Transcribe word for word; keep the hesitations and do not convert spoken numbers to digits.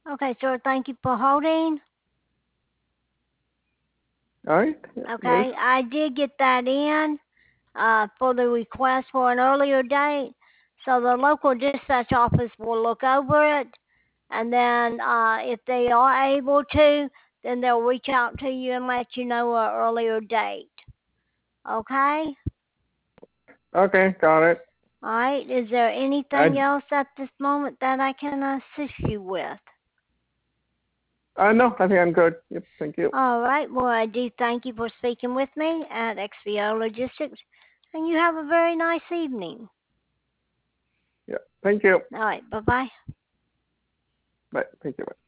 Okay, sir, thank you for holding. All right. Okay, I did get that in uh, for the request for an earlier date. So the local dispatch office will look over it, and then uh, if they are able to, then they'll reach out to you and let you know an earlier date. Okay? Okay, got it. All right. Is there anything I, else at this moment that I can assist you with? uh, no, I think I'm good. Yep, thank you. All right. Well, I do thank you for speaking with me at X V O Logistics, and you have a very nice evening. Yeah, thank you. All right. Bye bye. Bye. Thank you. Bye.